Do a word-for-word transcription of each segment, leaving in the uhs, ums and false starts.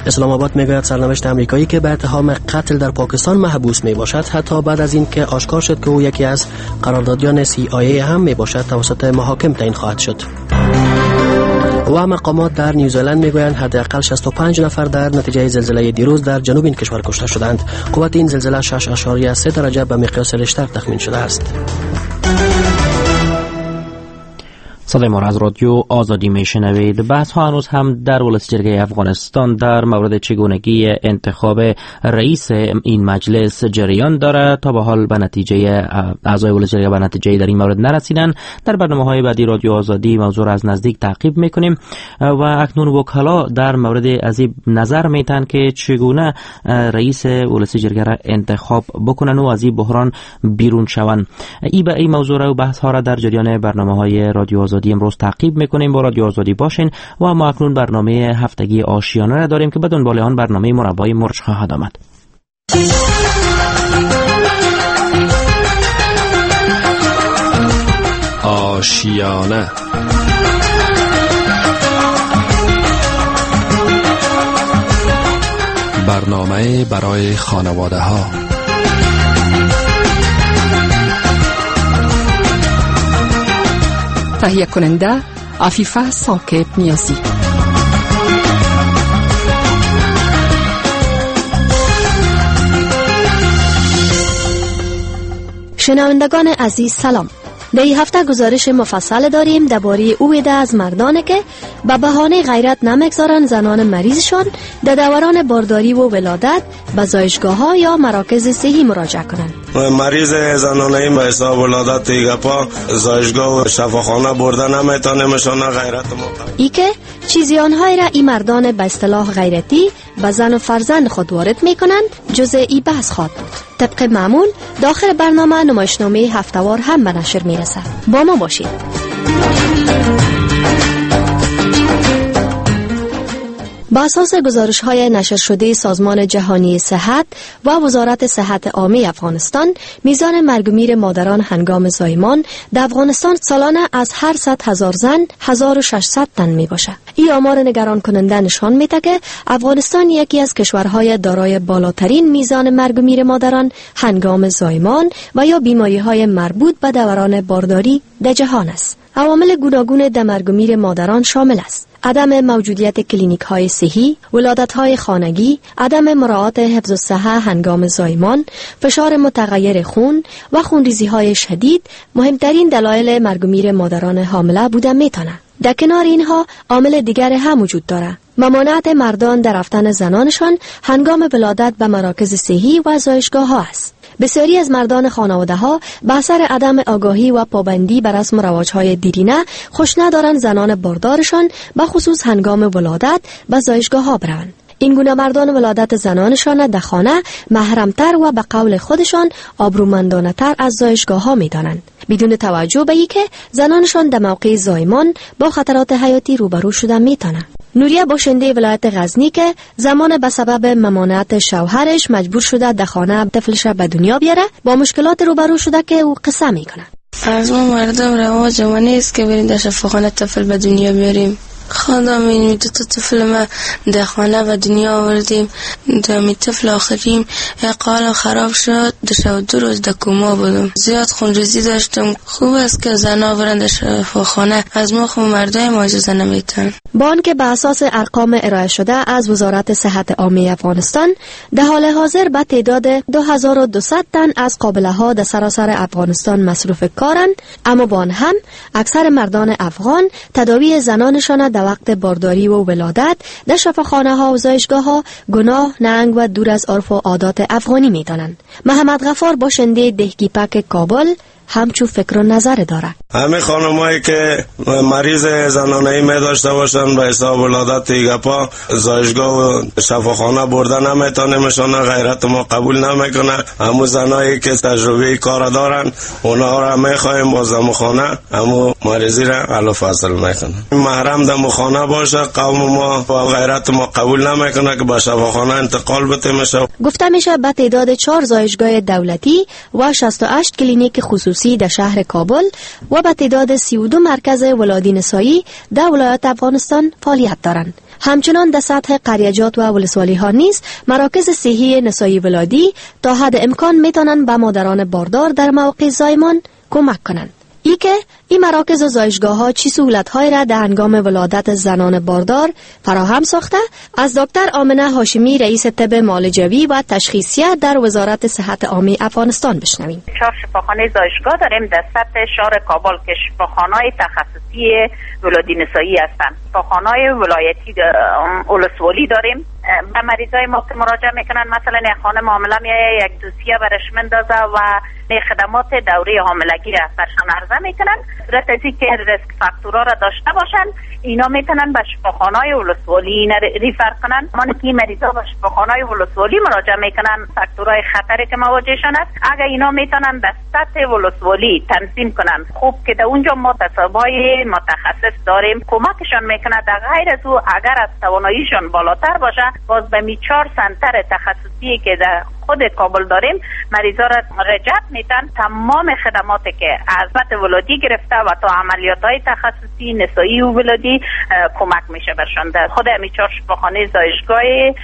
اسلام آباد میگوید سرنوشت امریکایی که به اتهام قتل در پاکستان محبوس می باشد حتی بعد از این که آشکار شد که او یکی از قراردادیان سی آی ای هم می باشد توسط محاکم تعیین خواهد شد. و مقامات در نیوزلند میگویند حداقل شصت و پنج نفر در نتیجه زلزله دیروز در جنوب این کشور کشته شدند. قوت این زلزله شش اشاریه سه درجه به مقیاس ریشتر تخمین شده است. صدای ما را از رادیو آزادی میشنوید. بحث ها هنوز هم در ولایت جرگه افغانستان در مورد چگونگی انتخاب رئیس این مجلس جریان دارد. تا به حال به نتیجه اعضای ولایت جرگه به نتیجه در این مورد نرسیدن. در برنامه‌های بعدی رادیو آزادی موضوع را از نزدیک تعقیب میکنیم و اکنون وکلا در مورد از این نظر میتن که چگونه رئیس ولایت جرگه را انتخاب بکنن و از این بحران بیرون شوند. ای به این موضوع را و بحث ها را در جریان برنامه‌های رادیو آزادی امروز تعقیب میکنیم. با رادیو آزادی باشین و ما اکنون برنامه هفتگی آشیانه را داریم که به دنبال آن برنامه مربای مرج خواهد آمد. آشیانه برنامه برای خانواده ها. تهیه کننده عفیفه ساکب نیازی. شنوندگان عزیز سلام. در این هفته گزارش مفصل داریم درباره او عده از مردانی که به بهانه غیرت نمیگذارن زنان مریضشان در دوران بارداری و ولادت به زایشگاه‌ها یا مراکز صحی مراجعه کنند. مریض زنانه به حساب ولادت دیگپا زایشگاه و شفاخانه برده نمیتونه مشانه غیرت ما. ای که چیزی آنهایی را این مردان به اصطلاح غیرتی به زن و فرزند خود وارد میکنند جزء ای بحث خواهد بود. طبق معمول داخل برنامه نمایشنامه هفته‌وار هم به نشر میرسد. با ما باشید. با اساس گزارش‌های نشر شده سازمان جهانی صحت و وزارت صحت عامه افغانستان، میزان مرگ و میر مادران هنگام زایمان در افغانستان سالانه از هر صد هزار زن هزار و ششصد تن میباشد. این آمار نگران کننده نشان میده که افغانستان یکی از کشورهای دارای بالاترین میزان مرگ و میر مادران هنگام زایمان و یا بیماری‌های مربوط به دوران بارداری در جهان است. عوامل گوناگون در مرگ و میر مادران شامل است: عدم موجودیت کلینیک های صحی، ولادت های خانگی، عدم مراعات حفظ الصحه هنگام زایمان، فشار متغیر خون و خونریزی های شدید مهمترین دلایل مرگ و میر مادران حامله بوده میتونه. در کنار اینها عامل دیگر هم وجود داره: ممانعت مردان در رفتن زنانشان هنگام ولادت به مراکز صحی و زایشگاه ها است. بسیاری از مردان خانواده ها به اثر عدم آگاهی و پابندی بر رسم و رواج های دیرینه خوش ندارن زنان باردارشان به خصوص هنگام ولادت به زایشگاه ها بروند. این گونه مردان ولادت زنانشان در خانه محرمتر و به قول خودشان آبرومندانه تر از زایشگاه ها می دانند، بدون توجه به ای که زنانشان در موقع زایمان با خطرات حیاتی روبرو شدن می تانند. نوریه باشنده ولایت غزنی که زمان به سبب ممانعت شوهرش مجبور شده در خانه طفلش به دنیا بیاره، با مشکلات روبرو شده که او قصه میکنه. از ما مردم رواج ما نیست که بریم در شفاخانه طفل به دنیا بیاریم. خدا می دو تا طفل ما در خانه به دنیا آوردیم. دمی طفل آخریم قال خراب شد. دو دو روز در کوما بودم. زیاد خونریزی داشتم. خوب است که زنا برن در شفاخانه. از ما خود مردای ما اجازه نمیتن. با آنکه به اساس ارقام ارائه شده از وزارت صحت عامه افغانستان در حال حاضر به تعداد دو هزار و دویست تن از قابله ها در سراسر افغانستان مصروف کارند، اما با آن هم اکثر مردان افغان تداوی زنانشان در وقت بارداری و ولادت در شفاخانه ها و زایشگاه ها گناه، ننگ و دور از عرف و عادات افغانی می دانند. محمد غفار باشنده دهگیپک کابل همچو فکر و نظر داره. همه خانمایی که مریض زنانه‌ای می داشته باشن به حساب ولادت دیگپا زایشگاه و شفاخانه برده نمیتونه مشانه غیرت ما قبول نمیکنه. همو زنایی که تجربه کار دارن اونا را میخوایم باز در خانه همو مریضی را حل و فصل میکنه. محرم در خانه باشه قوم ما با غیرت ما قبول نمیکنه که به شفاخانه انتقال بده میشه. گفته میشه به تعداد چهار زایشگاه دولتی و شصت و هشت کلینیک خصوصی در شهر کابل و به تعداد سی و دو مرکز ولادت نسایی در ولایت افغانستان فعالیت دارند. همچنان در سطح قریجات و ولسوالی ها نیز مراکز صحی نسایی ولادی تا حد امکان میتونن به مادران باردار در موقع زایمان کمک کنند. ای که این مراکز و زایشگاه ها چی سهولت‌هایی را در هنگام ولادت زنان باردار فراهم ساخته؟ از دکتر آمنه هاشمی رئیس طب معالجوی و تشخیصیه در وزارت صحت عامه افغانستان بشنویم. چهار شفاخانه زایشگاه داریم در سطح شهر کابل که شفاخانه‌های تخصصی ولادی نسایی هستند. شفاخانه‌های ولایتی اولسوالی داریم. به مریضای ما که مراجعه میکنن مثلا یک خانم حامله میایه یک دوسیه برش مندازه و خدمات دوره حاملگی را برشان عرضه میکنن. صورت از اینکه ریسک فاکتورها را داشته باشن اینا میتونن به شفاخانه‌های ولسوالی اینا ریفر کنن. ما که مریضا به شفاخانه‌های ولسوالی مراجعه میکنن فاکتورهای خطری که مواجهشان است اگر اینا میتونن در سطح ولسوالی تنظیم کنن خوب که در اونجا ما تصابهای متخصص داریم کمکشان میکنه. در غیر از او اگر از تواناییشان بالاتر باشه باز به می چهار سنتر تخصصی که در خود کابل داریم مریضا را رجعت میتن تمام خدماتی که از بط ولادی گرفته و تا عملیات های تخصصی نسایی و ولادی کمک میشه برشان. در خود می چهار شفاخانه زایشگاه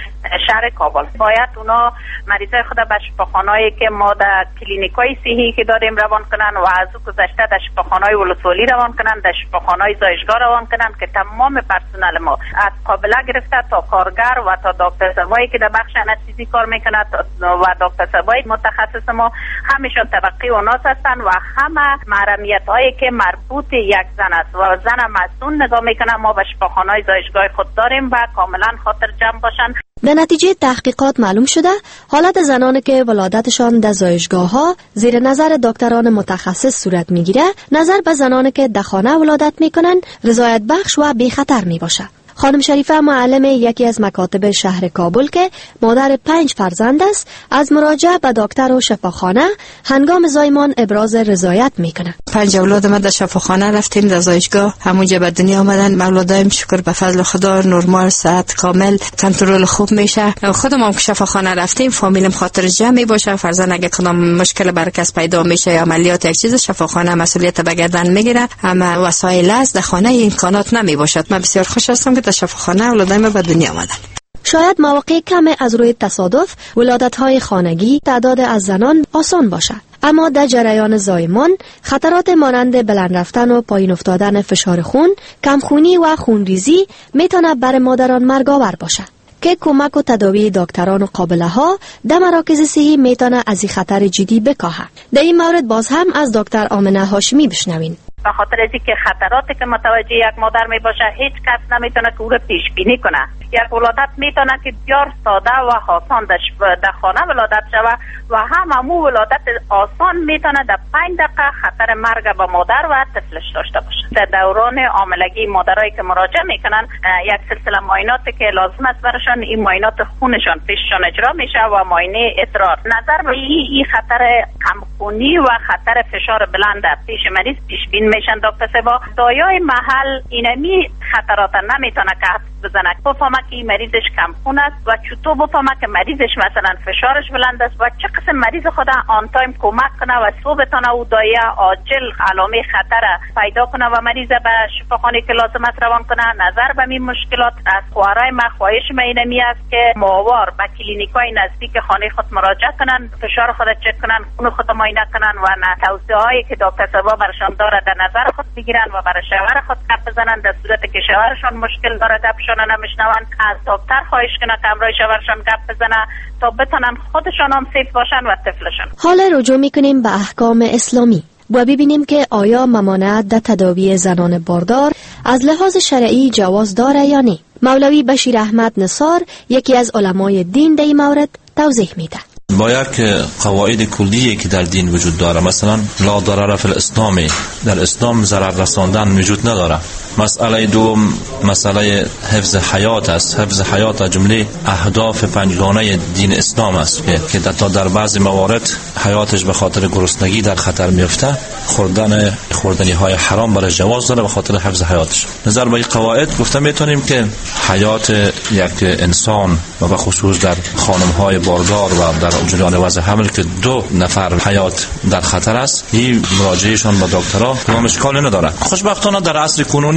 شهر کابل باید اونا مریضای خود به شفاخانه‌ای که ما در کلینیکای صحی که داریم روان کنن و از او گذشته در شفاخانه‌های ولسوالی روان کنن، در شفاخانه‌های زایشگاه روان کنن که تمام پرسنل ما از قابله گرفته تا کارگر و تا دکتر سوایی که در بخش انستزی کار میکنه و دکتر سوایی متخصص ما همیشون طبقه اوناس هستن و همه محرمیت هایی که مربوط یک زن است و زن مسئول نگاه میکنه ما به شفاخانه‌های زایشگاه خود داریم و کاملا خاطر جمع باشن. در نتیجه تحقیقات معلوم شده حالت زنان که ولادتشان در زایشگاه ها زیر نظر دکتران متخصص صورت میگیره نظر به زنان که در خانه ولادت میکنن رضایت بخش و بی خطر می باشه. خانم شریفه معلم یکی از مکاتب شهر کابل که مادر پنج فرزند است از مراجعه به دکتر و شفاخانه هنگام زایمان ابراز رضایت میکنه. پنج اولاد ما در شفاخانه رفتیم در زایشگاه همونجا به دنیا آمدن. اولادایم شکر به فضل خدا نرمال صحت کامل کنترل خوب میشه. خودم هم که شفاخانه رفتیم فامیلم خاطر جمع باشه فرضاً اگه کدام مشکل برکس پیدا میشه یا عملیات یک چیز شفاخانه مسئولیت به گردن میگیره. اما وسایل است در خانه امکانات نمی باشد. من بسیار خوش هستم که شفاخانه اولادایم به دنیا آمدن. شاید مواقع کم از روی تصادف ولادت‌های خانگی تعداد از زنان آسان باشد اما در جریان زایمان خطرات مانند بلند رفتن و پایین افتادن فشار خون، کمخونی و خونریزی میتونه بر مادران مرگاور باشد که کمک و تداوی دکتران و قابله ها در مراکز صحی میتونه از این خطر جدی بکاهد. در این مورد باز هم از دکتر آمنه هاشمی بشنوین. به خاطر از اینکه خطراتی که متوجه یک مادر می باشه هیچ کس نمیتونه که او را پیش بینی کنه. یک ولادت میتونه که بسیار ساده و آسان در خانه ولادت شود و هم همو ولادت آسان میتونه در پنج دقیقه خطر مرگ به مادر و طفلش داشته باشه. در دوران حاملگی مادرایی که مراجعه میکنن یک سلسله معایناتی که لازم است برشان این معاینات خونشان پیششان اجرا میشه و معاینه ادرار. نظر به این ای خطر کمخونی و خطر فشار بلند پیش مریض پیش بین میشن. دکتر سبا دایای محل اینمی خطرات نمیتونه که بزنه بفهمه که این مریضش کم خون است و چطور بفهمه که مریضش مثلا فشارش بلند است و چه قسم مریض خود آن تایم کمک کنه و سو بتونه او دایه عاجل علامه خطر پیدا کنه و مریض به شفاخانه که لازم است روان کنه. نظر به این مشکلات از خوارای ما خواهش ما اینمی است که ماوار به کلینیکای نزدیک خانه خود مراجعه کنن، فشار خود چک کنن، خون خود معاینه کنن و توصیه هایی که دکتر سبا برشان داره در نظر خود بگیرن و برای شوهر خود گپ بزنن. در صورت که شوهرشان مشکل داره گپشان نمیشنون از دکتر خواهش کنه که امروز شوهرشان گپ بزنه تا بتونن خودشان هم سیف باشن و طفلشان. حالا رجوع میکنیم به احکام اسلامی و ببینیم که آیا ممانعت در تداوی زنان باردار از لحاظ شرعی جواز داره یا نه. مولوی بشیر احمد نصار یکی از علمای دین در این مورد توضیح میده. با یک قواعد کلیه که در دین وجود داره، مثلا لا ضرر فی الاسلام، در اسلام ضرر رساندن وجود نداره. مسئله دوم مسئله حفظ حیات است. حفظ حیات جمله اهداف پنجگانه دین اسلام است که تا در بعضی موارد حیاتش به خاطر گرسنگی در خطر میفته، خوردن خوردنی های حرام برای جواز داره به خاطر حفظ حیاتش. نظر به این قواعد گفته میتونیم که حیات یک انسان و به خصوص در خانم های باردار و در جریان وضع حمل که دو نفر حیات در خطر است، این مراجعهشان با دکترها کدام اشکالی نداره. خوشبختانه در عصر کنونی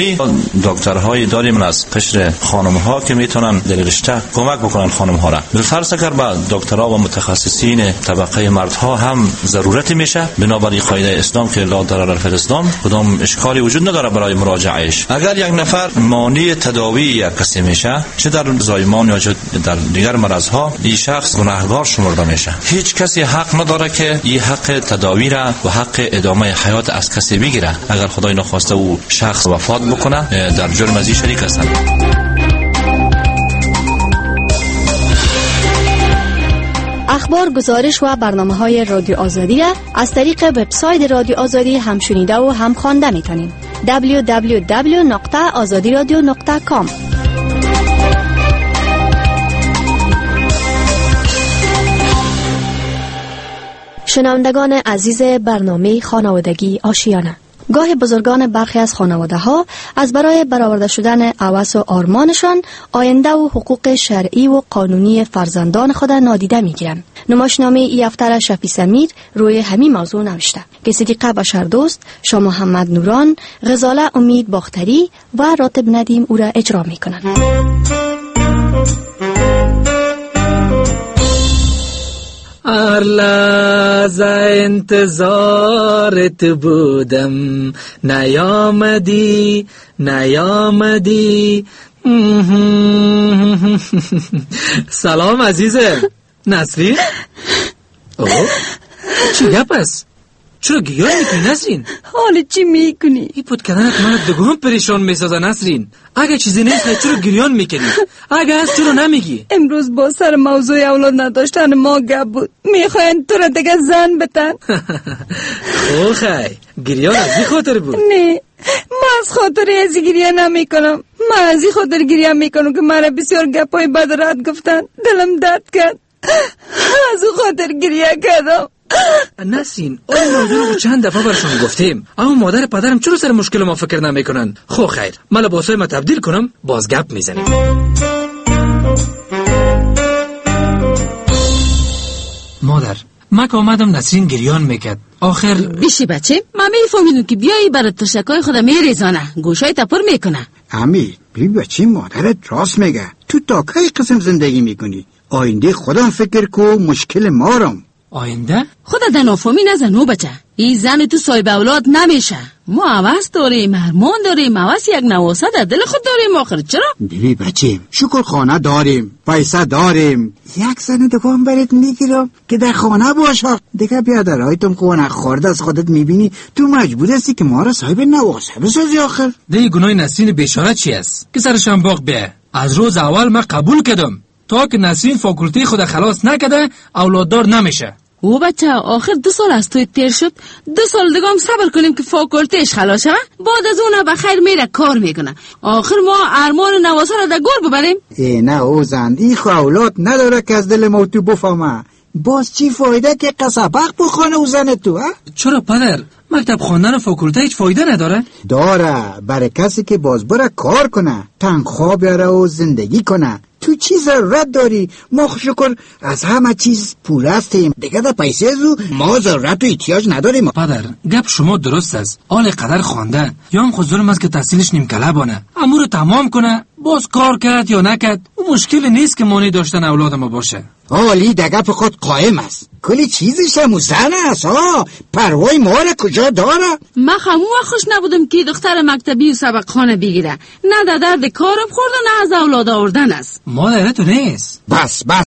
قانونی دکترهای داریم از قشر خانم ها که میتونن در رشته کمک بکنن خانم ها را. بالفرض اگر با دکترها و متخصصین طبقه مردها هم ضرورت میشه، بنابراین قاعده اسلام که لا ضرر فی الاسلام کدام اشکالی وجود نداره برای مراجعهش. اگر یک نفر مانع تداوی یک کسی میشه، چه در زایمان یا چه در دیگر مرض ها، این شخص گناهکار شمرده میشه. هیچ کسی حق نداره که این حق تداوی را و حق ادامه حیات از کسی بگیره. اگر خدای نخواسته او شخص وفات بکنه، در جرم از این شریک هستند. اخبار، گزارش و برنامه‌های رادیو آزادی را از طریق وبسایت رادیو آزادی هم شنیده و هم خوانده می‌تونید. دبلیو دبلیو دبلیو نقطه آزادی رادیو نقطه کام. شنوندگان عزیز برنامه خانوادگی آشیانه، گاه بزرگان برخی از خانواده ها از برای برآورده شدن هوس و آرمانشان آینده و حقوق شرعی و قانونی فرزندان خود نادیده میگیرند. نمایشنامه ای هفته شفیع سمیر روی همین موضوع نوشته که صدیقه بشردوست، شاه محمد نوران، غزاله امید باختری و راتب ندیم او را اجرا میکنند. هر لحظه انتظارت بودم، نیامدی نیامدی. سلام عزیزه. نسرین؟ اوه چی گپ است؟ چرا گیاه میکنی نسرین؟ حالا چی میکنی؟ این پود کردنت منو دگم پریشان میسازه نسرین. اگه چیزی نیست چرا گریان میکنی؟ اگه هست چرا نمیگی؟ امروز با سر موضوع اولاد نداشتن ما گپ بود. میخواین تو را دیگه زن بتن؟ خو خی گریان از این خاطر بود؟ نه، من از خاطر ازی گریه نمی کنم. من از این خاطر گریه میکنم که مرا بسیار گپای بد رد گفتن. دلم درد کرد، از اون خاطر گریه کردم. نسین، آن موضوع رو چند دفعه برشون گفتیم، اما مادر پدرم چرا سر مشکل ما فکر نمیکنن؟ خو خیر، من لباسای ما تبدیل کنم، باز گپ میزنیم. مادر، من که آمدم نسرین گریان میکرد، آخر بیشی بچه، من میفهمیدم که بیایی برای تشکای خودم میریزانه، گوشای تپر میکنه. امی، بی بچه مادرت راست میگه. تو تا کی قسم زندگی میکنی؟ آینده خودم فکر کو، مشکل مارم. آینده؟ خودت در نافهمی نزنو بچه. این زن تو صاحب اولاد نمیشه. ما عوض داریم، هرمان داریم، عوض یک نواسه در دل خود داریم. آخر چرا؟ بیبی بچه، شکر خانه داریم، پیسه داریم. یک زن دکان برات میگیرم که در خانه باشه. دیگه بیادرهایتون خونه خورده از خودت میبینی، تو مجبور هستی که ما را صاحب نواسه بسازی. آخر دیگه گناه نسرین بیچاره چی است که سرشان باغ بیه؟ از روز اول من قبول کردم تا که نسرین فاکولته خود خلاص نکده اولاددار نمیشه. او بچه، آخر دو سال از توی تیر شد، دو سال دیگه هم صبر کنیم که فاکولتهش خلاص شود. بعد از اون بخیر میره کار میکنه. آخر ما ارمان نواسه را در گور ببریم. ای نه او زن، این خو اولاد نداره که از دل ما تو بفهمه. باز چی فایده که قصبق بخونه او زن تو؟ ها؟ چرا پدر؟ مکتب خواندن فاکولته هیچ فایده نداره؟ داره، برای کسی که باز بره کار کنه، تنخواه بیاره و زندگی کنه. تو چی ضرورت داری؟ ما شکر از همه چیز پول هستیم. دیگه در پیسه زو ما ضرورت و احتیاج نداریم. پدر، گپ شما درست است. آل قدر خوانده یا هم خود ظلم است که تحصیلش نیم کله بانه. امور تمام کنه، باز کار کرد یا نکرد، اون مشکل نیست که مانع داشتن اولاد ما باشه. حالی دگه په خود قائم است. کلی چیزش هم زن است. ها پروای ما را کجا داره؟ من خمو خوش نبودم که دختر مکتبی و سبق خانه بگیره. نه در درد کارم خورد و نه از اولاد آوردن است. مادر تو نیست. بس بس